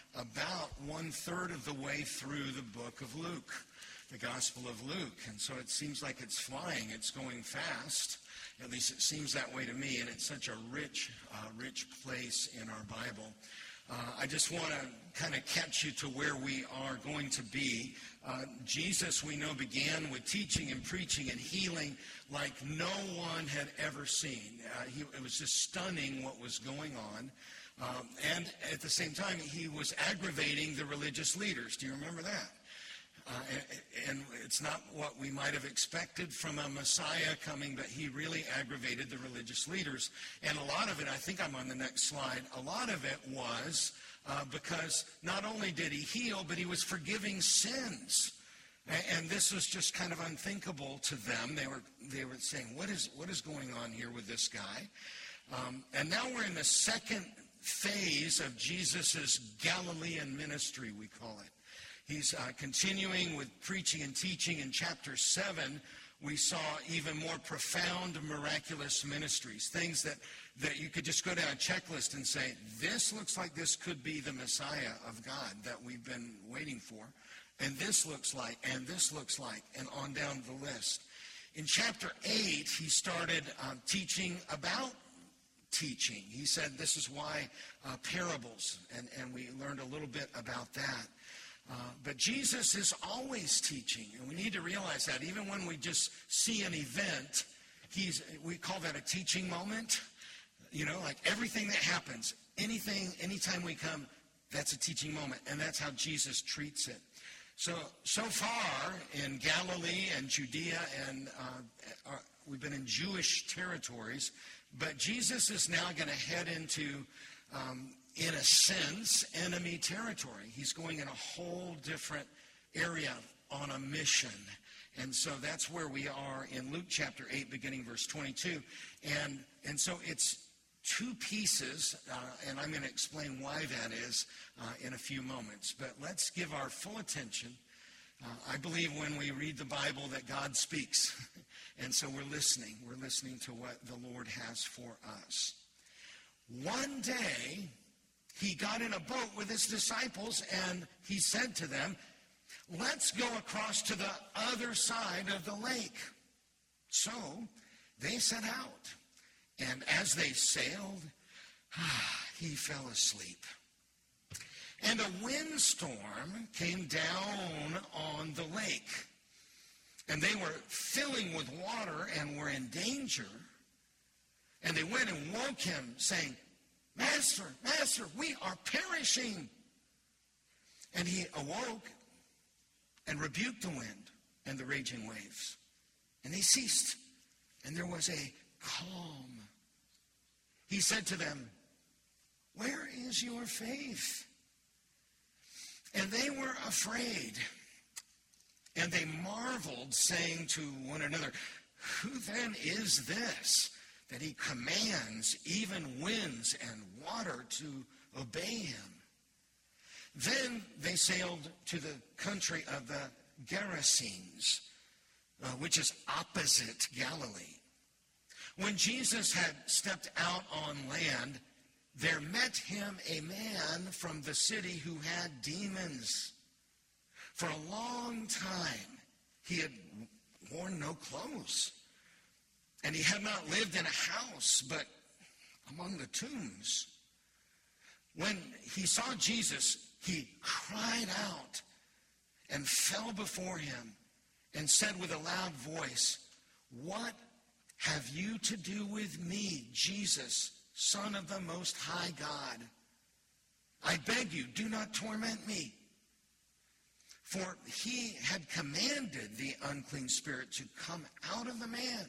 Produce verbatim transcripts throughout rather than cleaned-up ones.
about one-third of the way through the book of Luke, the Gospel of Luke. And so it seems like it's flying. It's going fast. At least it seems that way to me. And it's such a rich, uh, rich place in our Bible. Uh, I just want to kind of catch you to where we are going to be. Uh, Jesus, we know, began with teaching and preaching and healing like no one had ever seen. Uh, he, it was just stunning what was going on. Um, and at the same time, he was aggravating the religious leaders. Do you remember that? Uh, and, and it's not what we might have expected from a Messiah coming, but he really aggravated the religious leaders. And a lot of it, I think I'm on the next slide, a lot of it was uh, because not only did he heal, but he was forgiving sins. And, and this was just kind of unthinkable to them. They were they were saying, what is what is going on here with this guy? Um, and now we're in the second phase of Jesus' Galilean ministry, we call it. He's uh, continuing with preaching and teaching. In chapter seven, we saw even more profound, miraculous ministries, things that, that you could just go down a checklist and say, this looks like this could be the Messiah of God that we've been waiting for. And this looks like, and this looks like, and on down the list. In chapter eight, he started uh, teaching about teaching. He said this is why uh, parables, and, and we learned a little bit about that. Uh, but Jesus is always teaching, and we need to realize that. Even when we just see an event, he's we call that a teaching moment. You know, like everything that happens, anything, anytime we come, that's a teaching moment, and that's how Jesus treats it. So, so far in Galilee and Judea, and uh, we've been in Jewish territories, but Jesus is now going to head into um, in a sense, enemy territory. He's going in a whole different area on a mission. And so that's where we are in Luke chapter eight, beginning verse twenty-two. And, and so it's two pieces, uh, and I'm going to explain why that is uh, in a few moments. But let's give our full attention. Uh, I believe when we read the Bible that God speaks. And so we're listening. We're listening to what the Lord has for us. One day, he got in a boat with his disciples, and he said to them, let's go across to the other side of the lake. So they set out, and as they sailed, he fell asleep. And a windstorm came down on the lake, and they were filling with water and were in danger. And they went and woke him, saying, Master, Master, we are perishing. And he awoke and rebuked the wind and the raging waves. And they ceased, and there was a calm. He said to them, where is your faith? And they were afraid. And they marveled, saying to one another, who then is this, that he commands even winds and water to obey him? Then they sailed to the country of the Gerasenes, uh, which is opposite Galilee. When Jesus had stepped out on land, there met him a man from the city who had demons. For a long time, he had worn no clothes. And he had not lived in a house, but among the tombs. When he saw Jesus, he cried out and fell before him and said with a loud voice, what have you to do with me, Jesus, Son of the Most High God? I beg you, do not torment me. For he had commanded the unclean spirit to come out of the man.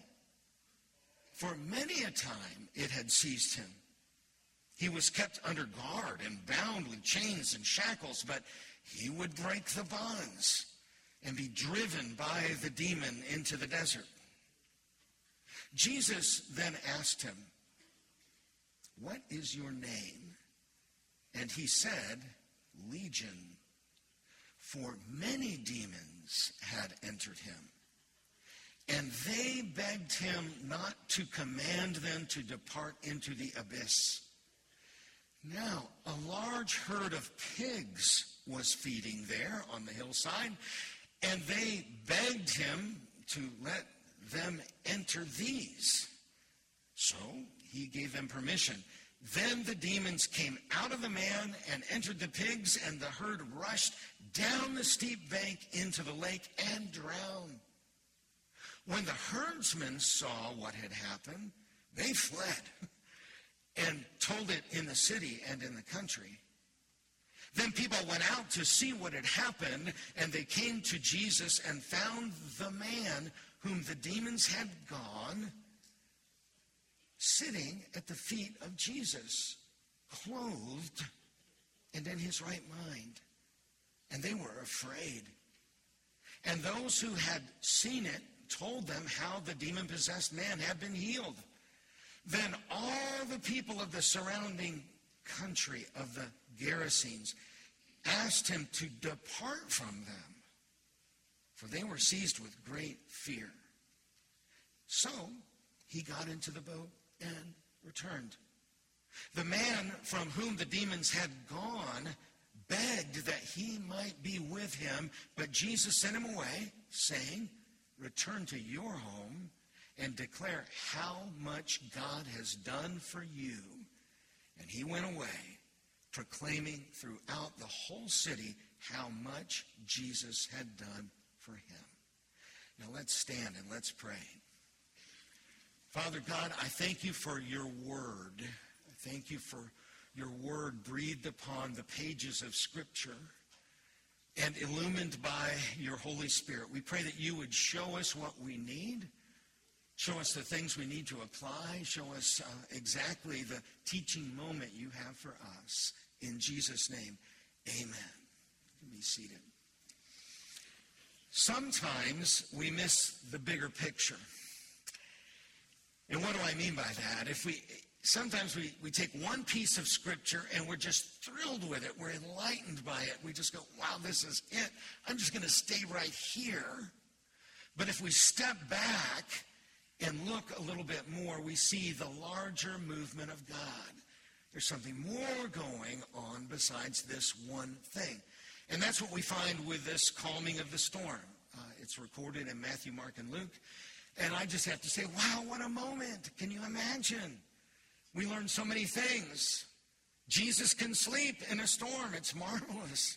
For many a time it had seized him. He was kept under guard and bound with chains and shackles, but he would break the bonds and be driven by the demon into the desert. Jesus then asked him, what is your name? And he said, Legion, for many demons had entered him. And they begged him not to command them to depart into the abyss. Now, a large herd of pigs was feeding there on the hillside, and they begged him to let them enter these. So he gave them permission. Then the demons came out of the man and entered the pigs, and the herd rushed down the steep bank into the lake and drowned. When the herdsmen saw what had happened, they fled and told it in the city and in the country. Then people went out to see what had happened, and they came to Jesus and found the man whom the demons had gone sitting at the feet of Jesus, clothed and in his right mind. And they were afraid. And those who had seen it told them how the demon-possessed man had been healed. Then all the people of the surrounding country of the Gerasenes asked him to depart from them, for they were seized with great fear. So he got into the boat and returned. The man from whom the demons had gone begged that he might be with him, but Jesus sent him away, saying, "Return to your home and declare how much God has done for you." And he went away, proclaiming throughout the whole city how much Jesus had done for him. Now let's stand and let's pray. Father God, I thank you for your word. I thank you for your word breathed upon the pages of Scripture and illumined by your Holy Spirit. We pray that you would show us what we need, show us the things we need to apply, show us uh, exactly the teaching moment you have for us. In Jesus' name, amen. You can be seated. Sometimes we miss the bigger picture. And what do I mean by that? If we sometimes we, we take one piece of Scripture and we're just thrilled with it. We're enlightened by it. We just go, wow, this is it. I'm just going to stay right here. But if we step back and look a little bit more, we see the larger movement of God. There's something more going on besides this one thing. And that's what we find with this calming of the storm. Uh, it's recorded in Matthew, Mark, and Luke. And I just have to say, wow, what a moment. Can you imagine? We learn so many things. Jesus can sleep in a storm. It's marvelous.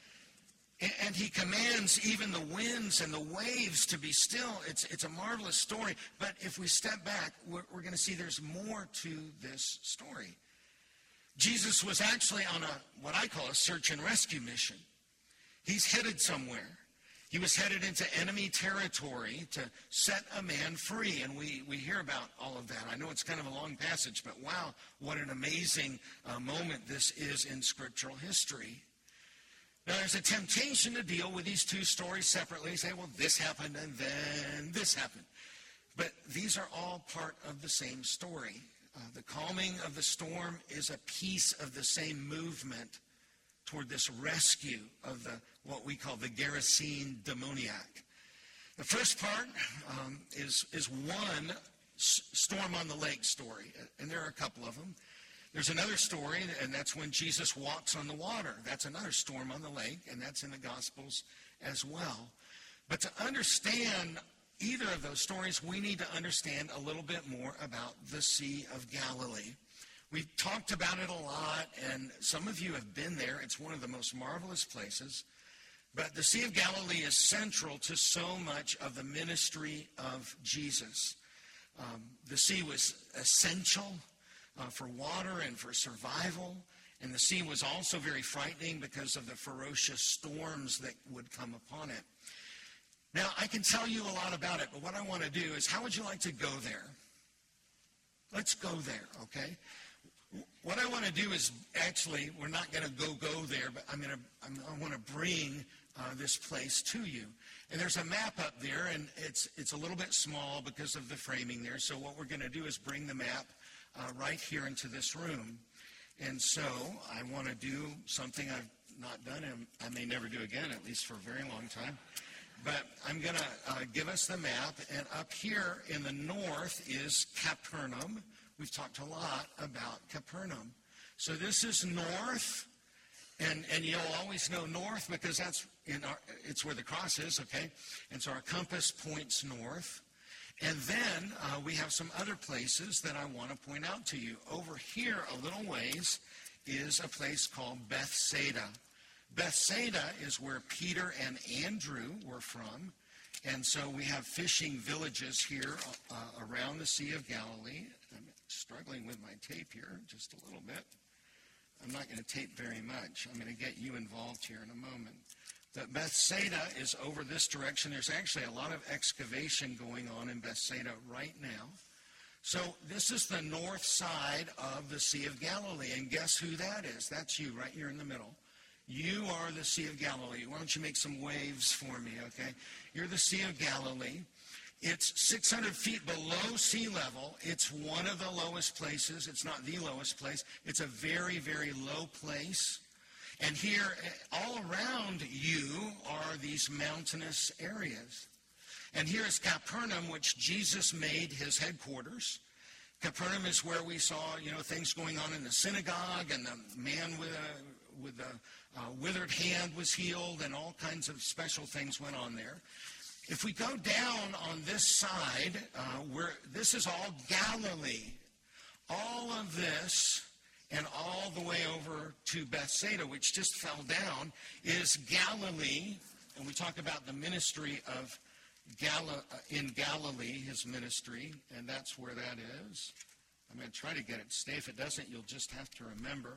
And he commands even the winds and the waves to be still. It's, it's a marvelous story. But if we step back, we're, we're going to see there's more to this story. Jesus was actually on a what I call a search and rescue mission. He's headed somewhere. He was headed into enemy territory to set a man free, and we, we hear about all of that. I know it's kind of a long passage, but wow, what an amazing uh, moment this is in scriptural history. Now, there's a temptation to deal with these two stories separately, say, well, this happened and then this happened. But these are all part of the same story. Uh, the calming of the storm is a piece of the same movement toward this rescue of the what we call the Gerasene demoniac. The first part um, is, is one s- storm on the lake story, and there are a couple of them. There's another story, and that's when Jesus walks on the water. That's another storm on the lake, and that's in the Gospels as well. But to understand either of those stories, we need to understand a little bit more about the Sea of Galilee. We've talked about it a lot, and some of you have been there. It's one of the most marvelous places. But the Sea of Galilee is central to so much of the ministry of Jesus. Um, the sea was essential uh, for water and for survival. And the sea was also very frightening because of the ferocious storms that would come upon it. Now, I can tell you a lot about it, but what I want to do is, how would you like to go there? Let's go there, okay? What I want to do is, actually, we're not going to go go there, but I'm going to, I'm, I want to bring uh, this place to you. And there's a map up there, and it's it's a little bit small because of the framing there. So what we're going to do is bring the map uh, right here into this room. And so I want to do something I've not done, and I may never do again, at least for a very long time. But I'm going to uh, give us the map, and up here in the north is Capernaum. We've talked a lot about Capernaum. So this is north, and, and you'll always know north because that's in our, it's where the cross is, okay? And so our compass points north. And then uh, we have some other places that I want to point out to you. Over here a little ways is a place called Bethsaida. Bethsaida is where Peter and Andrew were from. And so we have fishing villages here uh, around the Sea of Galilee. I'm struggling with my tape here just a little bit. I'm not going to tape very much. I'm going to get you involved here in a moment. But Bethsaida is over this direction. There's actually a lot of excavation going on in Bethsaida right now. So this is the north side of the Sea of Galilee. And guess who that is? That's you right here in the middle. You are the Sea of Galilee. Why don't you make some waves for me, okay? You're the Sea of Galilee. It's six hundred feet below sea level. It's one of the lowest places. It's not the lowest place. It's a very, very low place. And here, all around you are these mountainous areas. And here is Capernaum, which Jesus made his headquarters. Capernaum is where we saw, you know, things going on in the synagogue, and the man with a, with a uh, withered hand was healed, and all kinds of special things went on there. If we go down on this side, uh, where this is all Galilee. All of this and all the way over to Bethsaida, which just fell down, is Galilee. And we talk about the ministry of Gal- in Galilee, his ministry, and that's where that is. I'm going to try to get it to stay. If it doesn't, you'll just have to remember.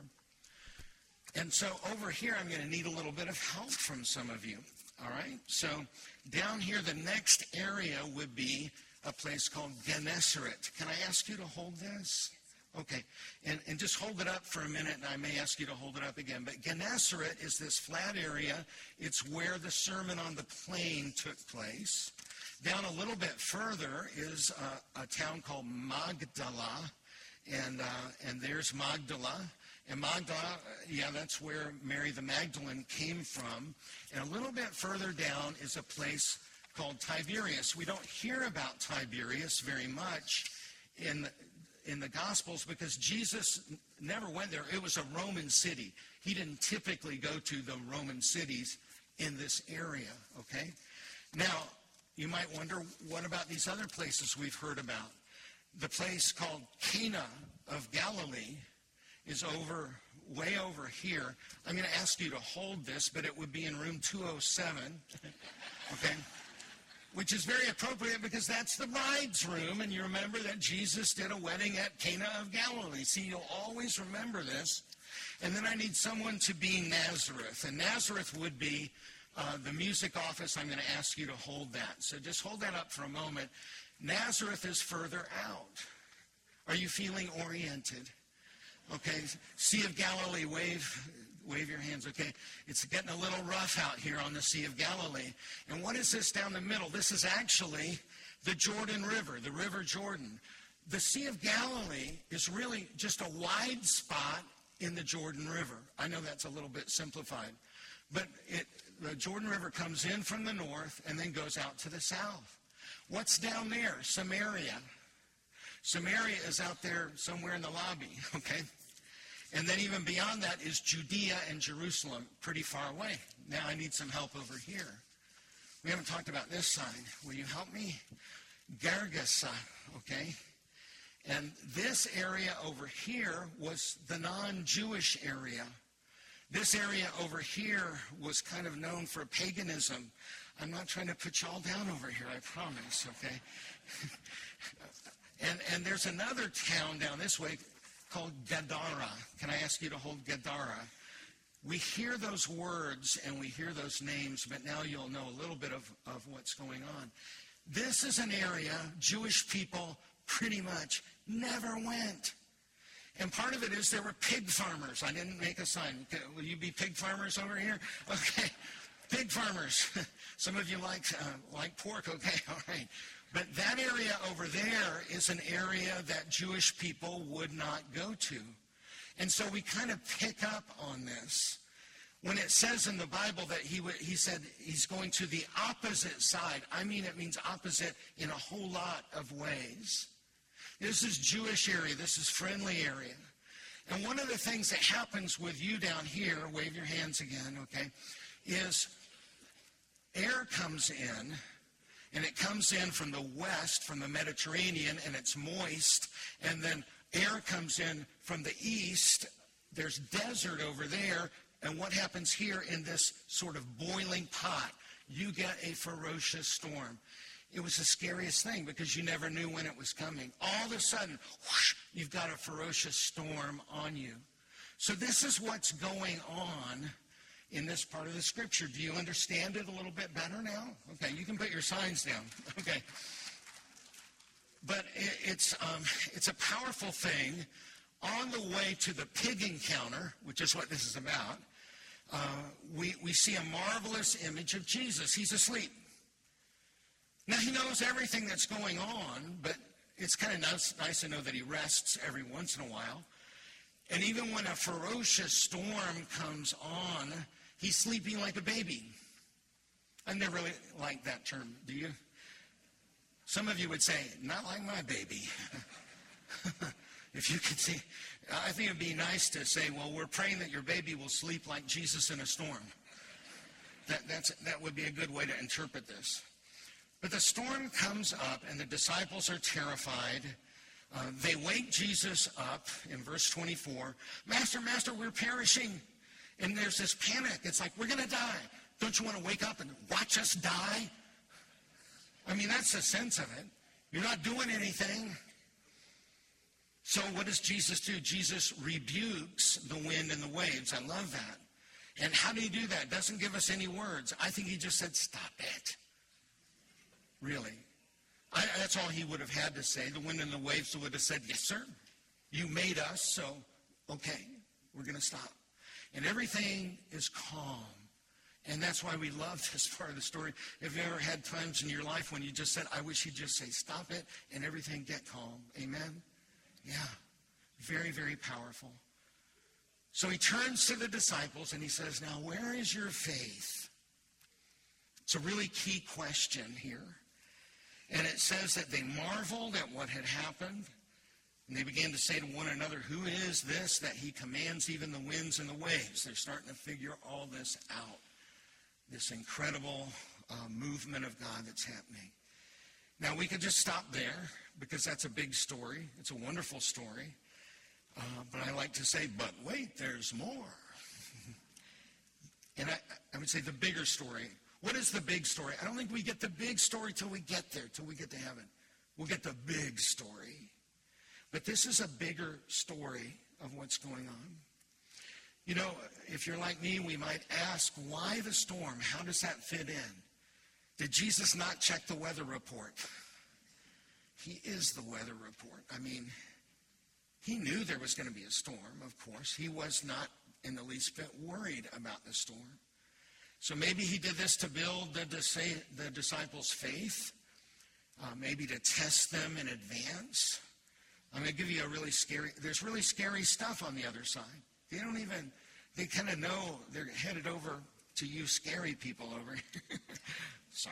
And so over here, I'm going to need a little bit of help from some of you. All right? So down here, the next area would be a place called Gennesaret. Can I ask you to hold this? Okay. And, and just hold it up for a minute, and I may ask you to hold it up again. But Gennesaret is this flat area. It's where the Sermon on the Plain took place. Down a little bit further is a, a town called Magdala. And, uh, and there's Magdala. And Magdala, yeah, that's where Mary the Magdalene came from. And a little bit further down is a place called Tiberias. We don't hear about Tiberias very much in, in the Gospels because Jesus never went there. It was a Roman city. He didn't typically go to the Roman cities in this area, okay? Now, you might wonder, what about these other places we've heard about? The place called Cana of Galilee is over, way over here. I'm going to ask you to hold this, but it would be in room two oh seven, okay? Which is very appropriate because that's the bride's room, and you remember that Jesus did a wedding at Cana of Galilee. See, you'll always remember this. And then I need someone to be Nazareth, and Nazareth would be uh, the music office. I'm going to ask you to hold that. So just hold that up for a moment. Nazareth is further out. Are you feeling oriented? Okay, Sea of Galilee, wave, wave your hands, okay? It's getting a little rough out here on the Sea of Galilee. And what is this down the middle? This is actually the Jordan River, the River Jordan. The Sea of Galilee is really just a wide spot in the Jordan River. I know that's a little bit simplified. But it, the Jordan River comes in from the north and then goes out to the south. What's down there? Samaria. Samaria is out there somewhere in the lobby, okay? And then even beyond that is Judea and Jerusalem, pretty far away. Now I need some help over here. We haven't talked about this side. Will you help me? Gergesa, okay? And this area over here was the non-Jewish area. This area over here was kind of known for paganism. I'm not trying to put y'all down over here, I promise, okay? And and there's another town down this way called Gadara. Can I ask you to hold Gadara? We hear those words and we hear those names, but now you'll know a little bit of, of what's going on. This is an area Jewish people pretty much never went. And part of it is there were pig farmers. I didn't make a sign. Will you be pig farmers over here? Okay, pig farmers. Some of you like, uh, like pork, okay, all right. But that area over there is an area that Jewish people would not go to. And so we kind of pick up on this. When it says in the Bible that he w- he said he's going to the opposite side, I mean it means opposite in a whole lot of ways. This is Jewish area. This is friendly area. And one of the things that happens with you down here, wave your hands again, okay, is air comes in, and it comes in from the west, from the Mediterranean, and it's moist, and then air comes in from the east. There's desert over there, and what happens here in this sort of boiling pot? You get a ferocious storm. It was the scariest thing because you never knew when it was coming. All of a sudden, whoosh, you've got a ferocious storm on you. So this is what's going on in this part of the scripture. Do you understand it a little bit better now? Okay, you can put your signs down. Okay. But it, it's, um, it's a powerful thing. On the way to the pig encounter, which is what this is about, uh, we, we see a marvelous image of Jesus. He's asleep. Now, he knows everything that's going on, but it's kind of nice, nice to know that he rests every once in a while. And even when a ferocious storm comes on, he's sleeping like a baby. I never really liked that term, do you? Some of you would say, not like my baby. If you could see, I think it would be nice to say, well, we're praying that your baby will sleep like Jesus in a storm. That, that's, that would be a good way to interpret this. But the storm comes up, and the disciples are terrified. Uh, they wake Jesus up in verse twenty-four. Master, Master, we're perishing. And there's this panic. It's like, we're going to die. Don't you want to wake up and watch us die? I mean, that's the sense of it. You're not doing anything. So what does Jesus do? Jesus rebukes the wind and the waves. I love that. And how do he do that? Doesn't give us any words. I think he just said, stop it. Really. I, that's all he would have had to say. The wind and the waves would have said, yes, sir. You made us, so okay, we're going to stop. And everything is calm. And that's why we love this part of the story. Have you ever had times in your life when you just said, I wish you'd just say, stop it, and everything get calm? Amen? Yeah. Very, very powerful. So he turns to the disciples and he says, now, where is your faith? It's a really key question here. And it says that they marveled at what had happened. And they began to say to one another, who is this that he commands even the winds and the waves? They're starting to figure all this out. This incredible uh, movement of God that's happening. Now, we could just stop there because that's a big story. It's a wonderful story. Uh, but I like to say, but wait, there's more. And I, I would say the bigger story. What is the big story? I don't think we get the big story till we get there, till we get to heaven. We'll get the big story. But this is a bigger story of what's going on. You know, if you're like me, we might ask, why the storm? How does that fit in? Did Jesus not check the weather report? He is the weather report. I mean, he knew there was going to be a storm, of course. He was not in the least bit worried about the storm. So maybe he did this to build the, the disciples' faith, uh, maybe to test them in advance. I'm going to give you a really scary, there's really scary stuff on the other side. They don't even, they kind of know they're headed over to you scary people over here. Sorry.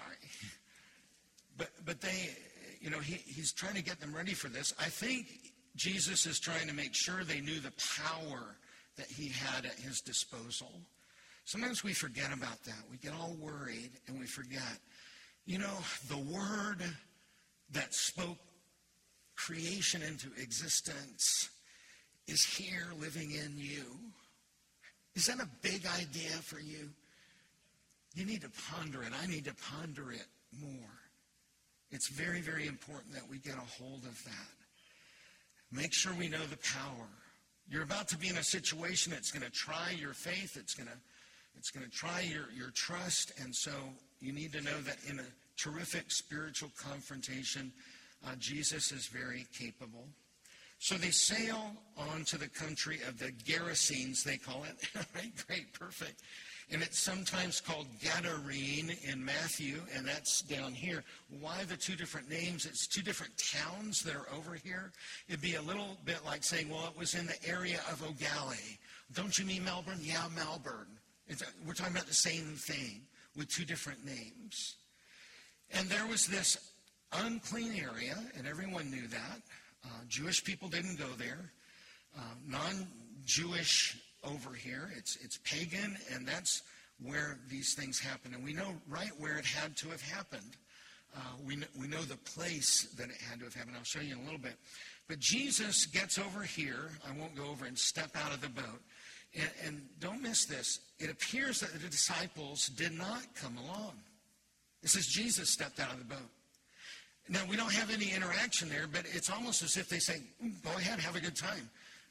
But but they, you know, he, he's trying to get them ready for this. I think Jesus is trying to make sure they knew the power that he had at his disposal. Sometimes we forget about that. We get all worried and we forget. You know, the word that spoke creation into existence is here living in you. Is that a big idea for you? You need to ponder it. I need to ponder it more. It's very, very important that we get a hold of that. Make sure we know the power. You're about to be in a situation that's going to try your faith. It's going to, it's going to try your, your trust. And so you need to know that in a terrific spiritual confrontation, uh, Jesus is very capable. So they sail on to the country of the Gerasenes, they call it. Right? Great, perfect. And it's sometimes called Gadarene in Matthew, and that's down here. Why the two different names? It's two different towns that are over here. It'd be a little bit like saying, well, it was in the area of O'Galley. Don't you mean Melbourne? Yeah, Melbourne. It's a, we're talking about the same thing with two different names. And there was this unclean area, and everyone knew that. Uh, Jewish people didn't go there. Uh, non, Jewish over here. It's, it's pagan, and that's where these things happen. And we know right where it had to have happened. Uh, we, know, we know the place that it had to have happened. I'll show you in a little bit. But Jesus gets over here. I won't go over and step out of the boat. And, and don't miss this. It appears that the disciples did not come along. It says Jesus stepped out of the boat. Now, we don't have any interaction there, but it's almost as if they say, go ahead, have a good time.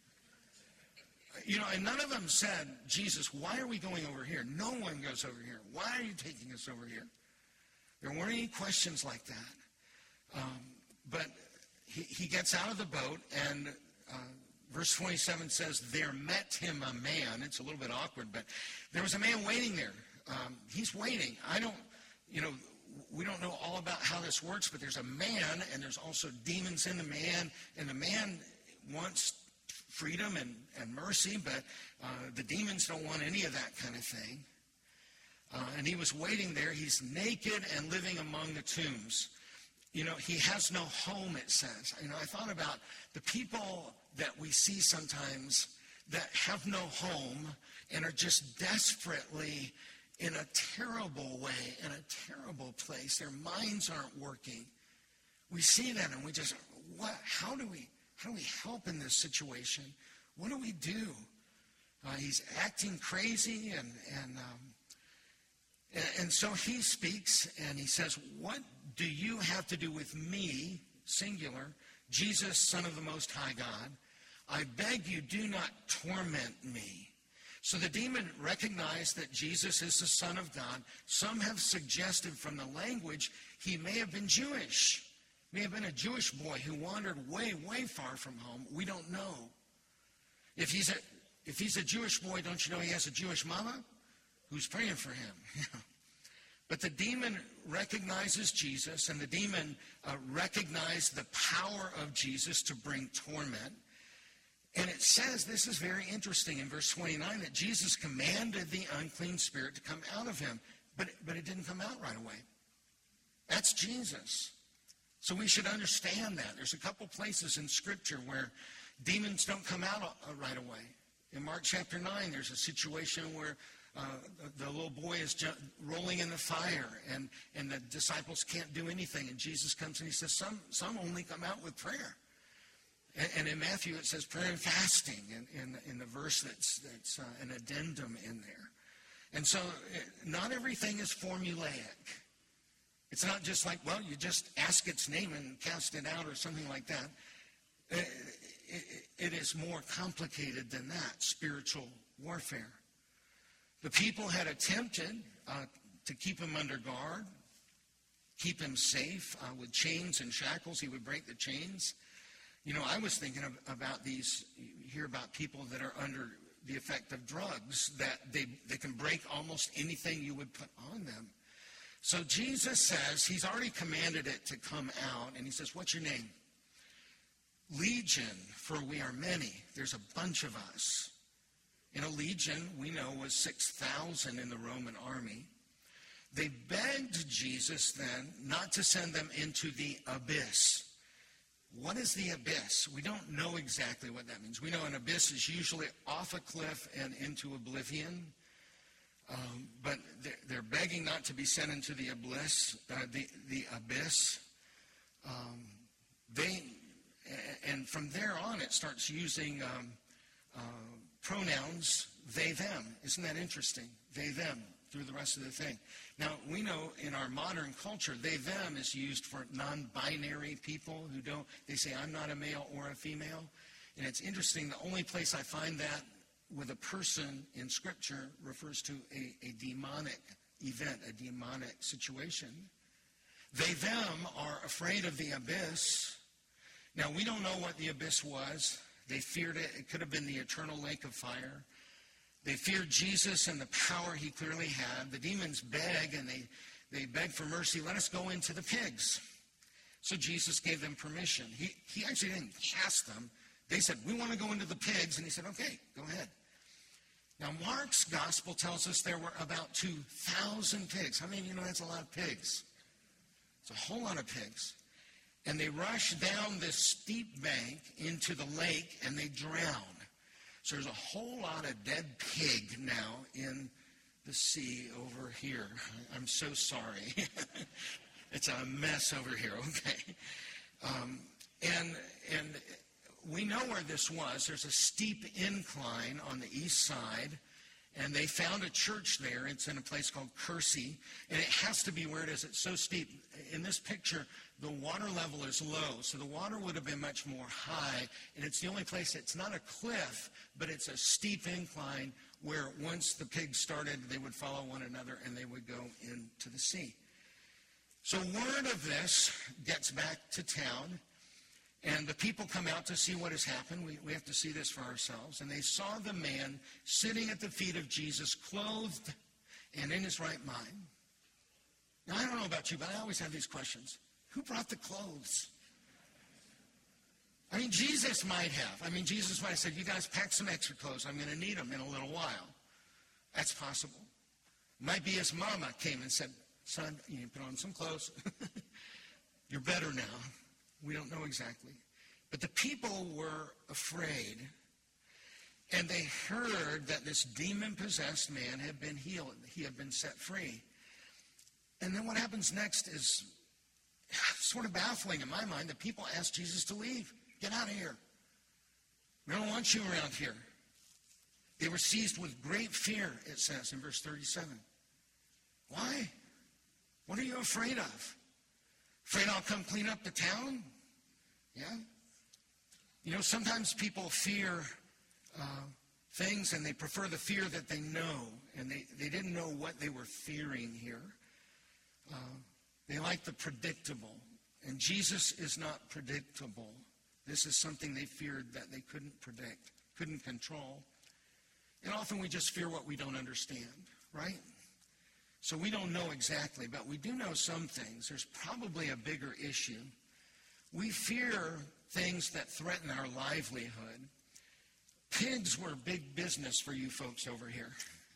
You know, and none of them said, Jesus, why are we going over here? No one goes over here. Why are you taking us over here? There weren't any questions like that. Um, but he, he gets out of the boat, and uh, verse twenty-seven says, there met him a man. It's a little bit awkward, but there was a man waiting there. Um, he's waiting. I don't, you know, we don't know all about how this works, but there's a man, and there's also demons in the man, and the man wants freedom and, and mercy, but uh, the demons don't want any of that kind of thing. Uh, and he was waiting there. He's naked and living among the tombs. You know, he has no home, it says. You know, I thought about the people that we see sometimes that have no home and are just desperately in a terrible way, in a terrible place. Their minds aren't working. We see that and we just, what? How do we, how do we help in this situation? What do we do? Uh, he's acting crazy, and and, um, and and so he speaks and he says, "What do you have to do with me, singular, Jesus, Son of the Most High God? I beg you, do not torment me." So the demon recognized that Jesus is the Son of God. Some have suggested from the language he may have been Jewish. May have been a Jewish boy who wandered way, way far from home. We don't know. If he's a, if he's a Jewish boy, don't you know he has a Jewish mama who's praying for him? But the demon recognizes Jesus, and the demon uh, recognized the power of Jesus to bring torment. And it says, this is very interesting in verse twenty-nine, that Jesus commanded the unclean spirit to come out of him. But, but it didn't come out right away. That's Jesus. So we should understand that. There's a couple places in Scripture where demons don't come out right away. In Mark chapter nine, there's a situation where uh, the, the little boy is ju- rolling in the fire, and, and the disciples can't do anything. And Jesus comes and he says, some, some only come out with prayer. And, and in Matthew, it says prayer and fasting in, in, in the verse that's, that's uh, an addendum in there. And so it, not everything is formulaic. It's not just like, well, you just ask its name and cast it out or something like that. It, it, it is more complicated than that, spiritual warfare. The people had attempted uh, to keep him under guard, keep him safe uh, with chains and shackles. He would break the chains. You know, I was thinking of, about these, you hear about people that are under the effect of drugs, that they, they can break almost anything you would put on them. So Jesus says, he's already commanded it to come out, and he says, what's your name? Legion, for we are many. There's a bunch of us. And a legion, we know, was six thousand in the Roman army. They begged Jesus then not to send them into the abyss. What is the abyss? We don't know exactly what that means. We know an abyss is usually off a cliff and into oblivion. Um, but they're, they're begging not to be sent into the abyss. Uh, the, the abyss. Um, they, and from there on, it starts using um, uh, pronouns, they, them. Isn't that interesting? They, them, through the rest of the thing. Now, we know in our modern culture, they, them is used for non-binary people who don't, they say, I'm not a male or a female. And it's interesting, the only place I find that with a person in Scripture refers to a, a demonic event, a demonic situation. They, them are afraid of the abyss. Now, we don't know what the abyss was. They feared it. It could have been the eternal lake of fire. They feared Jesus and the power he clearly had. The demons beg, and they, they beg for mercy. Let us go into the pigs. So Jesus gave them permission. He, he actually didn't cast them. They said, we want to go into the pigs. And he said, okay, go ahead. Now, Mark's gospel tells us there were about two thousand pigs. How many of you know that's a lot of pigs? It's a whole lot of pigs. And they rush down this steep bank into the lake, and they drown. So there's a whole lot of dead pig now in the sea over here. I'm so sorry. It's a mess over here, okay? Um, and and we know where this was. There's a steep incline on the east side, and they found a church there. It's in a place called Kersey, and it has to be where it is. It's so steep. In this picture, the water level is low, so the water would have been much more high, and it's the only place, it's not a cliff, but it's a steep incline where once the pigs started, they would follow one another, and they would go into the sea. So word of this gets back to town, and the people come out to see what has happened. We, we have to see this for ourselves. And they saw the man sitting at the feet of Jesus, clothed and in his right mind. Now, I don't know about you, but I always have these questions. Who brought the clothes? I mean, Jesus might have. I mean, Jesus might have said, you guys pack some extra clothes. I'm going to need them in a little while. That's possible. Might be his mama came and said, son, you need to put on some clothes. You're better now. We don't know exactly. But the people were afraid. And they heard that this demon-possessed man had been healed. He had been set free. And then what happens next is sort of baffling in my mind. The people asked Jesus to leave. Get out of here. We don't want you around here. They were seized with great fear, it says in verse thirty-seven. Why? What are you afraid of? Afraid I'll come clean up the town? Yeah? You know, sometimes people fear uh, things, and they prefer the fear that they know, and they, they didn't know what they were fearing here. Uh, they like the predictable, and Jesus is not predictable. This is something they feared that they couldn't predict, couldn't control. And often we just fear what we don't understand, right? So we don't know exactly, but we do know some things. There's probably a bigger issue. We fear things that threaten our livelihood. Pigs were big business for you folks over here,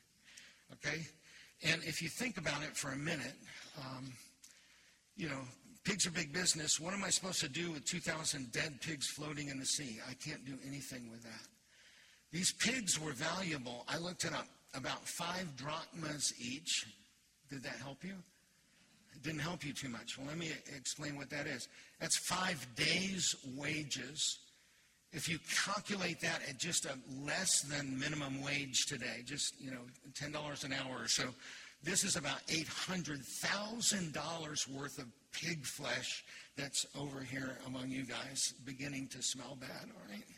okay? And if you think about it for a minute, um, you know, pigs are big business. What am I supposed to do with two thousand dead pigs floating in the sea? I can't do anything with that. These pigs were valuable. I looked it up, about five drachmas each. Did that help you? It didn't help you too much. Well, let me explain what that is. That's five days' wages. If you calculate that at just a less than minimum wage today, just, you know, ten dollars an hour or so, this is about eight hundred thousand dollars worth of pig flesh that's over here among you guys, beginning to smell bad, all right?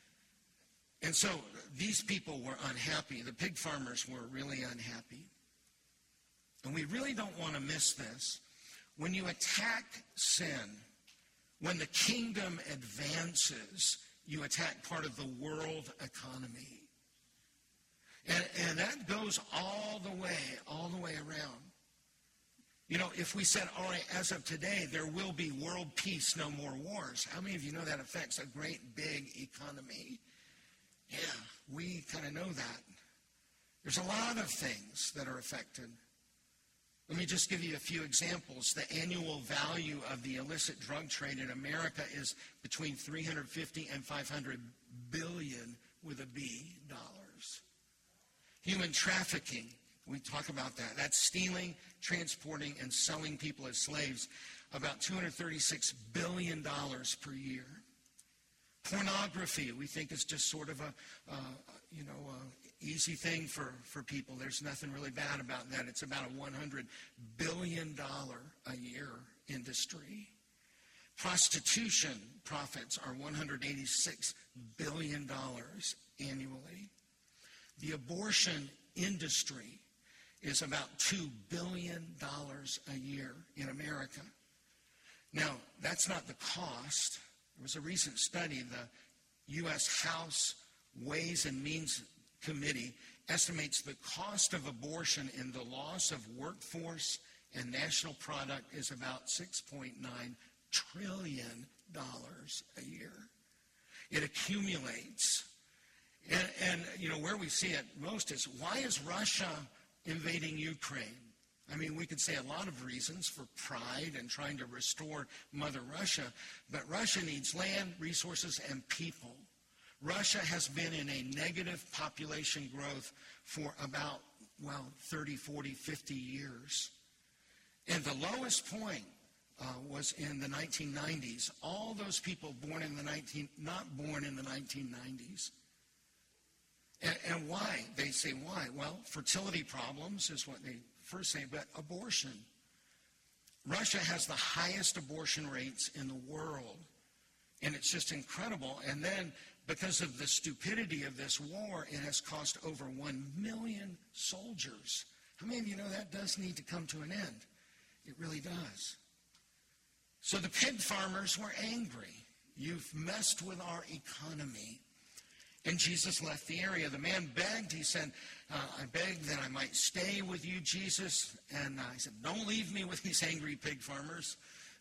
And so these people were unhappy. The pig farmers were really unhappy. And we really don't want to miss this. When you attack sin, when the kingdom advances, you attack part of the world economy. And, and that goes all the way, all the way around. You know, if we said, all right, as of today, there will be world peace, no more wars. How many of you know that affects a great big economy? Yeah, we kind of know that. There's a lot of things that are affected. Let me just give you a few examples. The annual value of the illicit drug trade in America is between three hundred fifty and five hundred billion with a B dollars. Human trafficking, we talk about that. That's stealing, transporting, and selling people as slaves, about two hundred thirty-six billion dollars per year. Pornography, we think, is just sort of a, uh, you know, uh, easy thing for, for people. There's nothing really bad about that. It's about a one hundred billion dollars a year industry. Prostitution profits are one hundred eighty-six billion dollars annually. The abortion industry is about two billion dollars a year in America. Now, that's not the cost. There was a recent study, the U S House Ways and Means Committee estimates the cost of abortion in the loss of workforce and national product is about six point nine trillion dollars a year. It accumulates. And, and, you know, where we see it most is, why is Russia invading Ukraine? I mean, we could say a lot of reasons for pride and trying to restore Mother Russia, but Russia needs land, resources, and people. Russia has been in a negative population growth for about, well, thirty, forty, fifty years. And the lowest point uh, was in the nineteen nineties. All those people born in the nineteen, not born in the nineteen nineties. And, and why? They say why? Well, fertility problems is what they first say, but abortion. Russia has the highest abortion rates in the world. And it's just incredible. And then, because of the stupidity of this war, it has cost over one million soldiers. How many of you know that does need to come to an end? It really does. So the pig farmers were angry. You've messed with our economy. And Jesus left the area. The man begged. He said, uh, I begged that I might stay with you, Jesus. And I said, don't leave me with these angry pig farmers.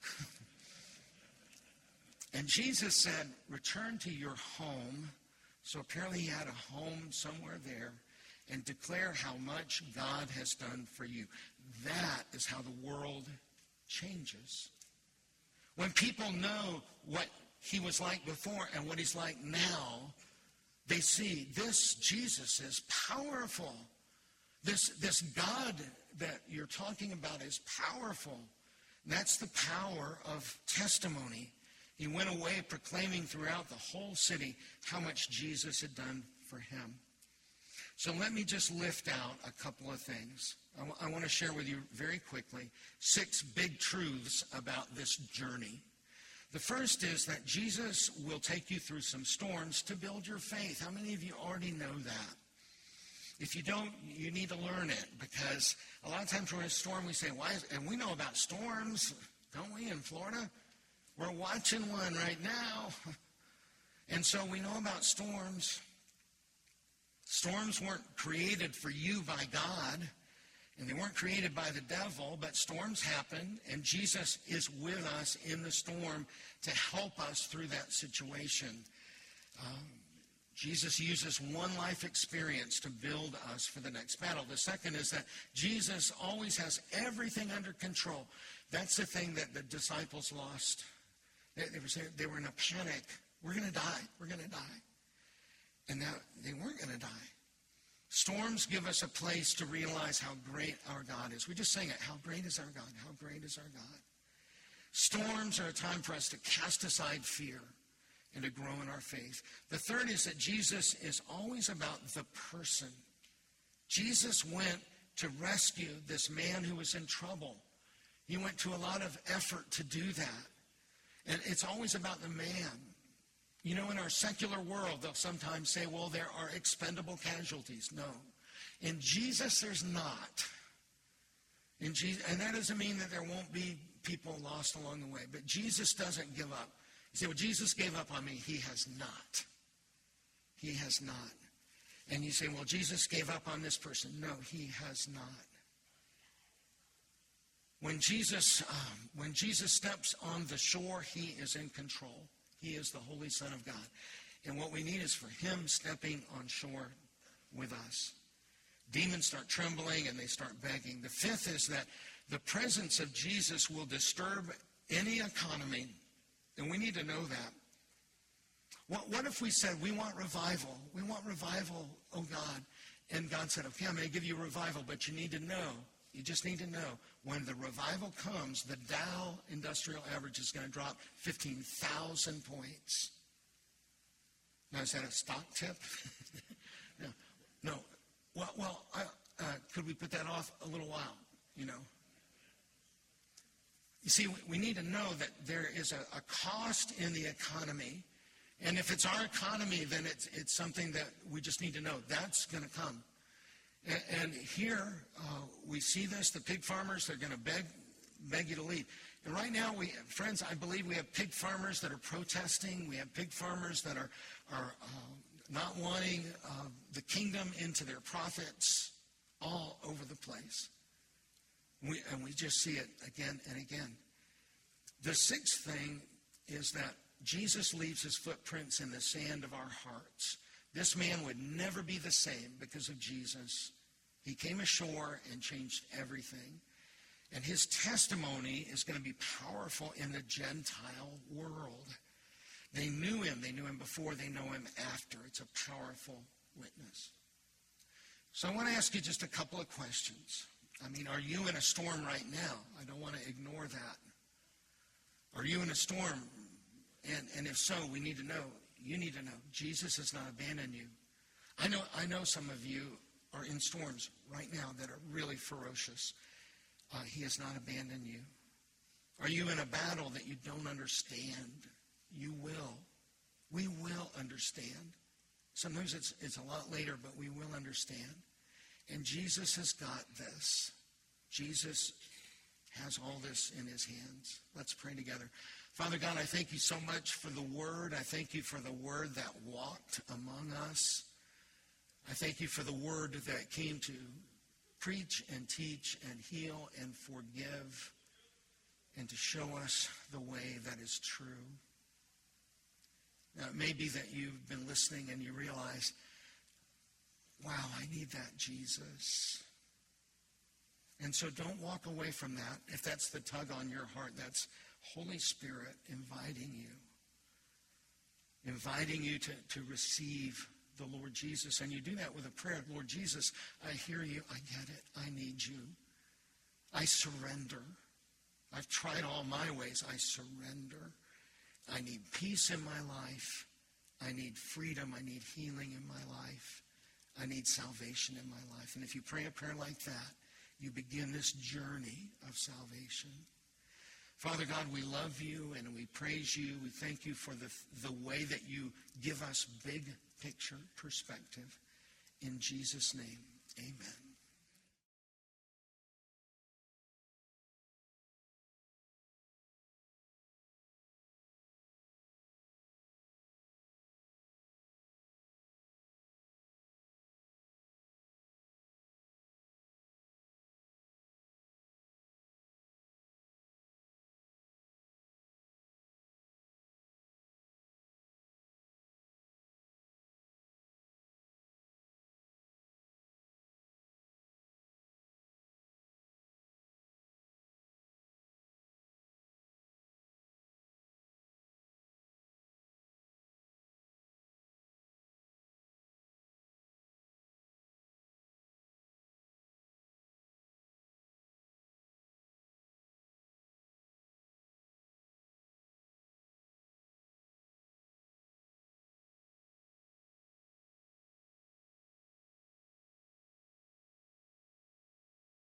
And Jesus said, return to your home. So apparently he had a home somewhere there. And declare how much God has done for you. That is how the world changes. When people know what he was like before and what he's like now, they see this Jesus is powerful. This, this God that you're talking about is powerful. And that's the power of testimony. He went away proclaiming throughout the whole city how much Jesus had done for him. So let me just lift out a couple of things. I, w- I want to share with you very quickly six big truths about this journey. The first is that Jesus will take you through some storms to build your faith. How many of you already know that? If you don't, you need to learn it, because a lot of times we're in a storm, we say, why is, and we know about storms, don't we, in Florida? We're watching one right now. And so we know about storms. Storms weren't created for you by God, and they weren't created by the devil, but storms happen, and Jesus is with us in the storm to help us through that situation. Um, Jesus uses one life experience to build us for the next battle. The second is that Jesus always has everything under control. That's the thing that the disciples lost. They, they were saying, they were in a panic. We're going to die. We're going to die. And now they weren't going to die. Storms give us a place to realize how great our God is. We just sang it. How great is our God? How great is our God? Storms are a time for us to cast aside fear and to grow in our faith. The third is that Jesus is always about the person. Jesus went to rescue this man who was in trouble. He went to a lot of effort to do that. And it's always about the man. You know, in our secular world, they'll sometimes say, well, there are expendable casualties. No. In Jesus, there's not. In Jesus, and that doesn't mean that there won't be people lost along the way. But Jesus doesn't give up. You say, well, Jesus gave up on me. He has not. He has not. And you say, well, Jesus gave up on this person. No, he has not. When Jesus, um, when Jesus steps on the shore, he is in control. He is the Holy Son of God. And what we need is for him stepping on shore with us. Demons start trembling and they start begging. The fifth is that the presence of Jesus will disturb any economy. And we need to know that. What, what if we said, we want revival? We want revival, oh God. And God said, okay, I'm going to give you revival, but you need to know. You just need to know, when the revival comes, the Dow Industrial Average is going to drop fifteen thousand points. Now, is that a stock tip? no. No. Well, well I, uh, could we put that off a little while, you know? You see, we need to know that there is a, a cost in the economy. And if it's our economy, then it's, it's something that we just need to know. That's going to come. And here, uh, we see this, the pig farmers, they're going to beg beg you to leave. And right now, we, friends, I believe we have pig farmers that are protesting. We have pig farmers that are, are uh, not wanting uh, the kingdom into their profits all over the place. We, and we just see it again and again. The sixth thing is that Jesus leaves his footprints in the sand of our hearts. This man would never be the same because of Jesus. He came ashore and changed everything. And his testimony is going to be powerful in the Gentile world. They knew him. They knew him before. They know him after. It's a powerful witness. So I want to ask you just a couple of questions. I mean, are you in a storm right now? I don't want to ignore that. Are you in a storm? And, and if so, we need to know. You need to know. Jesus has not abandoned you. I know, I know some of you are in storms right now that are really ferocious. Uh, he has not abandoned you. Are you in a battle that you don't understand? You will. We will understand. Sometimes it's, it's a lot later, but we will understand. And Jesus has got this. Jesus has all this in his hands. Let's pray together. Father God, I thank you so much for the word. I thank you for the word that walked among us. I thank you for the word that came to preach and teach and heal and forgive and to show us the way that is true. Now, it may be that you've been listening and you realize, wow, I need that Jesus. And so don't walk away from that. If that's the tug on your heart, that's Holy Spirit inviting you. Inviting you to, to receive the Lord Jesus. And you do that with a prayer. Lord Jesus, I hear you. I get it. I need you. I surrender. I've tried all my ways. I surrender. I need peace in my life. I need freedom. I need healing in my life. I need salvation in my life. And if you pray a prayer like that, you begin this journey of salvation. Father God, we love you and we praise you. We thank you for the, the way that you give us big picture perspective. In Jesus' name, amen.